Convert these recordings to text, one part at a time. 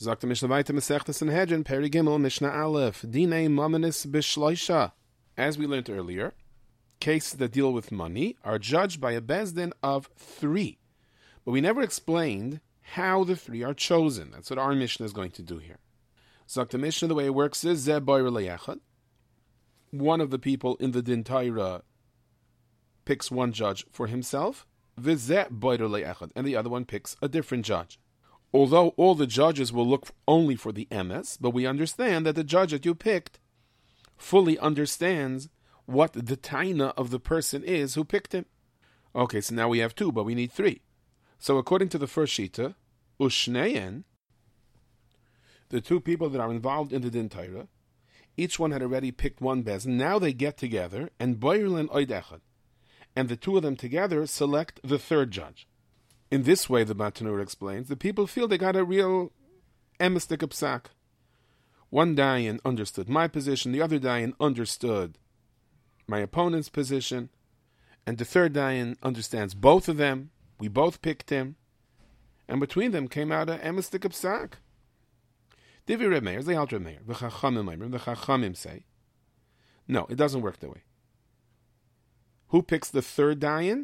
Sagt Mishnah weiter Masechta Sanhedrin, Peri Gimel, Mishnah Aleph, Dinei Mamanis Bishloisha. As we learned earlier, cases that deal with money are judged by a bezdin of 3. But we never explained how the 3 are chosen. That's what our Mishnah is going to do here. Sagt Mishnah, the way it works is, Zeh Boyer Leyechad. One of the people in the Din Torah picks one judge for himself, V'zeh Boyer Leyechad, and the other one picks a different judge. Although all the judges will look only for the emes, but we understand that the judge that you picked fully understands what the taina of the person is who picked him. Okay, so now we have 2, but we need 3. So according to the first shita, Ushneyen, the 2 people that are involved in the Din Torah, each one had already picked one bezin. Now they get together, and Boyrlin Oid Echad, and the 2 of them together select the 3rd judge. In this way, the Matanur explains, the people feel they got a real emistik psak. One dayan understood my position, the other dayan understood my opponent's position, and the 3rd dayan understands both of them. We both picked him, and between them came out a emistik psak. Divi Reb Meir, they halt Reb Meir. The Chachamim say, no, it doesn't work that way. Who picks the 3rd dayan?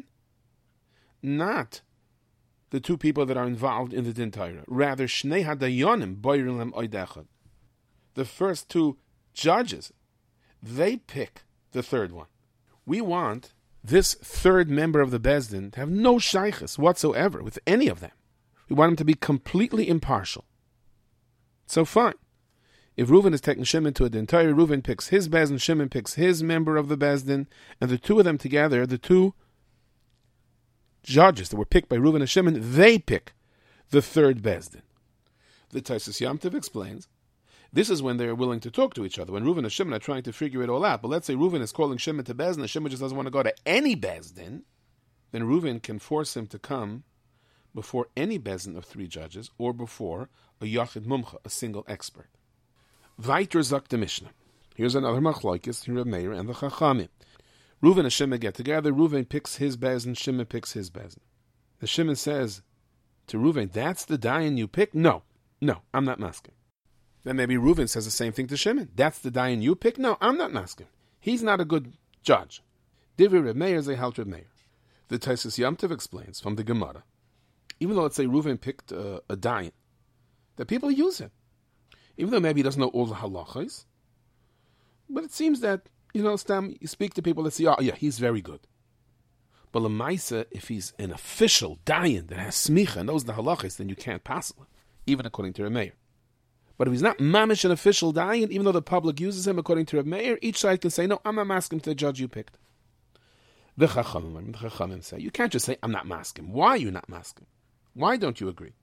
Not the 2 people that are involved in the Din Torah. Rather, Shnei Hadayonim Boyrlem Oid Echad. The first 2 judges, they pick the 3rd one. We want this 3rd member of the Bezdin to have no shaykhs whatsoever with any of them. We want him to be completely impartial. So fine. If Reuven is taking Shimon to a Din Torah, Reuven picks his Bezdin, Shimon picks his member of the Bezdin, and the 2 of them together, the 2 judges that were picked by Reuven and Shimon, they pick the 3rd Bezdin. The Taisus Yom Tov explains, this is when they're willing to talk to each other, when Reuven and Shimon are trying to figure it all out. But let's say Reuven is calling Shimon to Bezdin, and Shimon just doesn't want to go to any Bezdin, then Reuven can force him to come before any Bezdin of 3 judges, or before a Yachid Mumcha, a single expert. Weiter sagt the Mishnah. Here's another machlokes in Reb Meir and the Chachamim. Reuven and Shimon get together. Reuven picks his Bezdin. Shimon picks his Bezdin. The Shimon says to Reuven, that's the dayan you pick? No, I'm not masking. Then maybe Reuven says the same thing to Shimon. That's the dayan you pick? No, I'm not masking. He's not a good judge. Divrei Reb Meir ze halt Reb Meir. The Taisus Yom Tov explains from the Gemara, even though let's say Reuven picked a dayan, that people use him. Even though maybe he doesn't know all the halachas, but it seems that, Stam, you speak to people that say, oh yeah, he's very good. But Lamaisa, if he's an official dayan that has smicha and knows the halachas, then you can't pass him, even according to Reb Meir. But if he's not mamish an official dayan, even though the public uses him according to Reb Meir, each side can say, no, I'm not masking to the judge you picked. The Chachamim say, you can't just say, I'm not masking. Why are you not masking? Why don't you agree?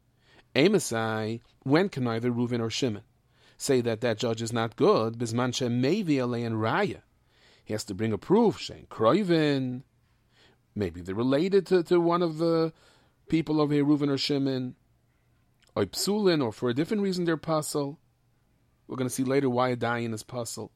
Amosai, when can either Reuven or Shimon say that judge is not good? Bisman shemevi alein raya. He has to bring a proof. Shein kroivin. Maybe they're related to one of the people over here, Reuven or Shimon. Or psulin, or for a different reason they're puzzle. We're going to see later why a dayan is puzzle.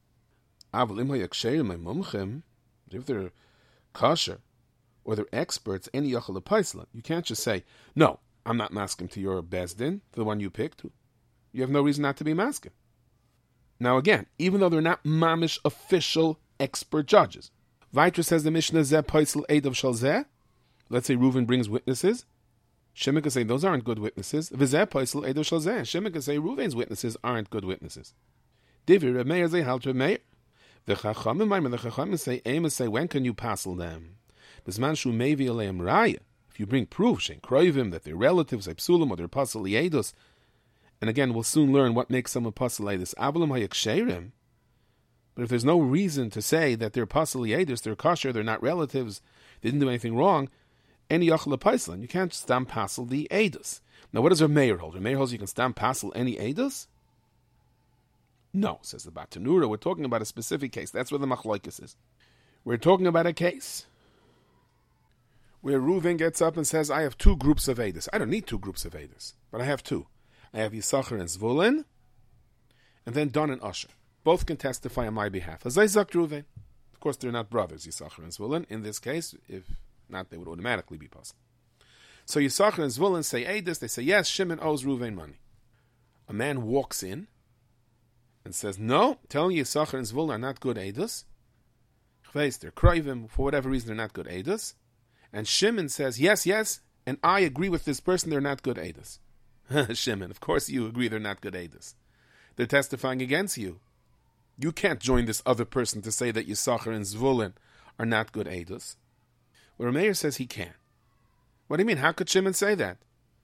If they're kosher or they're experts, any yachal paisla, you can't just say, no, I'm not masking to your bezdin, to the one you picked. You have no reason not to be masking. Now again, even though they're not mamish official expert judges, Vitra says the Mishnah zeh paisel edav shal zeh. Let's say Reuven brings witnesses. Shimon can say those aren't good witnesses. V'zeh paisel edav shal zeh. Shimon can say Reuven's witnesses aren't good witnesses. Divi Reb Meir zeh halt Reb Meir. The Chachamim say, when can you passel them? Bisman shu mevi aleim raya. If you bring proof, shein kroivim, that they're relatives, psulim, or they're pasel liedus. And again, we'll soon learn what makes someone pasel liedus. Avalim hayaksherim. But if there's no reason to say that they're pasel liedus, they're kosher, they're not relatives, they didn't do anything wrong, any yachla paislan, you can't stam pasel the edus. Now, what does Reb Meir hold? Reb Meir holds you can stam pasel any edus? No, says the Batanura. We're talking about a specific case. That's where the machlokes is. We're talking about a case where Reuven gets up and says, I have 2 groups of edus. I don't need 2 groups of edus, but I have 2. I have Yisachar and Zvulun, and then Don and Asher. Both can testify on my behalf. As I sagt Reuven. Of course, they're not brothers, Yisachar and Zvulun. In this case, if not, they would automatically be possible. So Yisachar and Zvulun say edus. They say, yes, Shimon owes Reuven money. A man walks in and says, no, telling you Yisachar and Zvulun are not good Eidos. They're kroivim, for whatever reason they're not good Eidos. And Shimon says, yes, and I agree with this person, they're not good Eidos. Shimon, of course you agree they're not good Eidos. They're testifying against you. You can't join this other person to say that Yisachar and Zvulun are not good Eidos. Well, Rameir says he can. What do you mean? How could Shimon say that?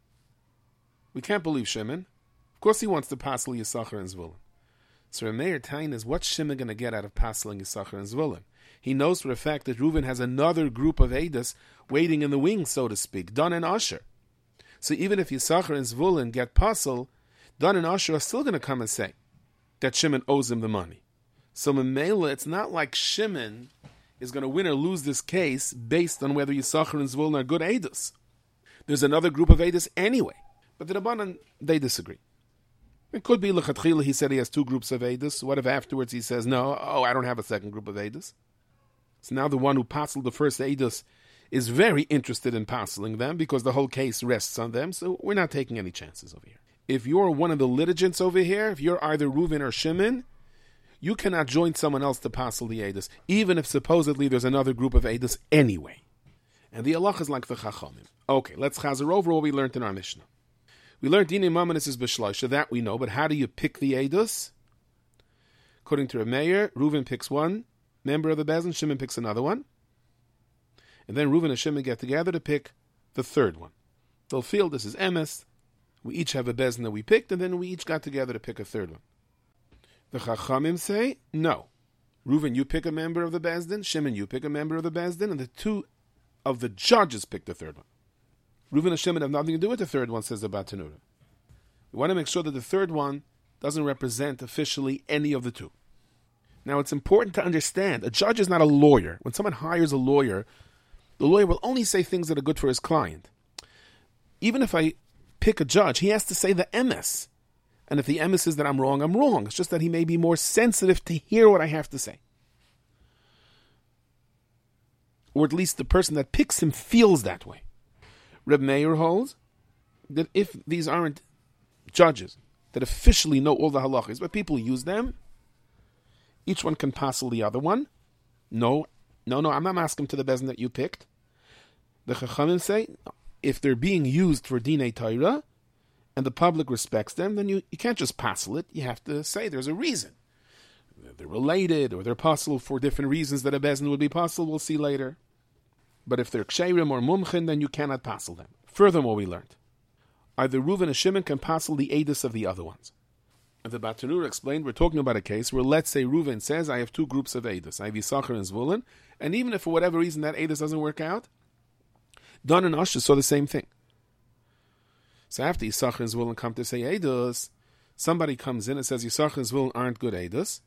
We can't believe Shimon. Of course he wants to passel Yisachar and Zvulun. So Rameir Tain is, what's Shimon going to get out of passeling Yisachar and Zvulun? He knows for a fact that Reuven has another group of Eidos waiting in the wings, so to speak, Dan and Asher. So even if Yisachar and Zvulun get passel, Dan and Asher are still going to come and say that Shimon owes him the money. So Memela, it's not like Shimon is going to win or lose this case based on whether Yisachar and Zvulun are good Eidos. There's another group of Eidos anyway. But the Rabbanan, they disagree. It could be L'chatchila, he said he has two groups of Eidos. What if afterwards he says, no, I don't have a second group of Eidos? So now the one who passeled the first Eidos is very interested in passeling them because the whole case rests on them, so we're not taking any chances over here. If you're one of the litigants over here, if you're either Reuven or Shimon, you cannot join someone else to passel the Eidos, even if supposedly there's another group of Eidos anyway. And the halach is like the Chachamim. Okay, let's chazer over what we learned in our Mishnah. We learned Dinei Mamanis is B'shloisha, that we know, but how do you pick the Eidos? According to Rameir, Reuven picks one member of the Bezdin, Shimon picks another one. And then Reuven and Shimon get together to pick the third one. They'll feel this is emes. We each have a Bezdin that we picked, and then we each got together to pick a third one. The Chachamim say, no. Reuven, you pick a member of the Bezdin. Shimon, you pick a member of the Bezdin. And the two of the judges pick the third one. Reuven and Shimon have nothing to do with the third one, says the Batanura. We want to make sure that the third one doesn't represent officially any of the two. Now, it's important to understand, a judge is not a lawyer. When someone hires a lawyer, the lawyer will only say things that are good for his client. Even if I pick a judge, he has to say the emes. And if the emes is that I'm wrong, I'm wrong. It's just that he may be more sensitive to hear what I have to say. Or at least the person that picks him feels that way. Reb Meir holds that if these aren't judges that officially know all the halachas, but people use them, each one can passel the other one. No, I'm not asking to the bezin that you picked. The Chachamim say, if they're being used for Dinei Torah, and the public respects them, then you can't just passel it. You have to say there's a reason. They're related, or they're passel for different reasons that a bezin would be passel, we'll see later. But if they're ksherim or mumchin, then you cannot passel them. Furthermore, we learned, either Reuven and Shimon can passel the Eidos of the other ones. And the Batanura explained, we're talking about a case where, let's say Reuven says, I have two groups of Eidos. I have Yisachar and Zvulun, and even if for whatever reason that Eidos doesn't work out, Dan and Asher saw the same thing. So after Yisachar and Zvulun come to say Eidos, somebody comes in and says Yisachar and Zvulun aren't good Eidos.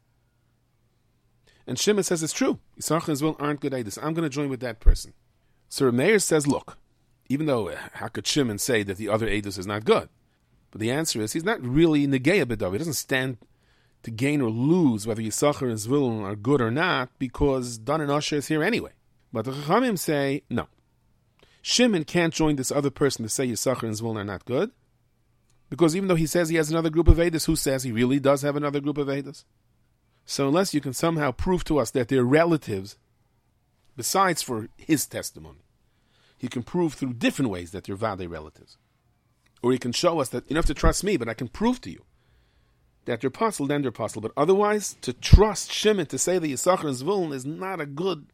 And Shimon says it's true. Yisachar and Zvulun aren't good Eidos. I'm going to join with that person. So Rameir says, look, even though how could Shimon say that the other Eidos is not good? But the answer is, he's not really Negeya B'Dav. He doesn't stand to gain or lose whether Yisachar and Zvulun are good or not, because Dan and Asher is here anyway. But the Chachamim say, no. Shimon can't join this other person to say Yisachar and Zvulun are not good, because even though he says he has another group of Eidos, who says he really does have another group of Eidos? So unless you can somehow prove to us that they're relatives, besides for his testimony, he can prove through different ways that they're Vadei relatives. Or he can show us that you don't have to trust me, but I can prove to you that they're possible, then they're possible. But otherwise, to trust Shimon to say that Yisachar and Zvulun is not a good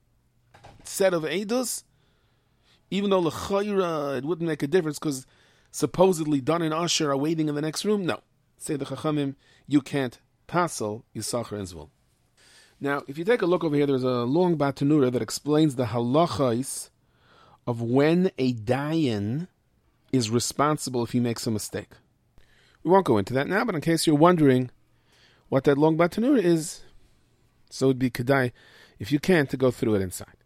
set of Eidos, even though l'chayra it wouldn't make a difference because supposedly Dan and Asher are waiting in the next room. No, say the Chachamim, you can't passel Yisachar and Zvulun. Now, if you take a look over here, there's a long Batanura that explains the halachas of when a dayan is responsible if he makes a mistake. We won't go into that now, but in case you're wondering what that long Batanura is, so it would be kedai, if you can, to go through it inside.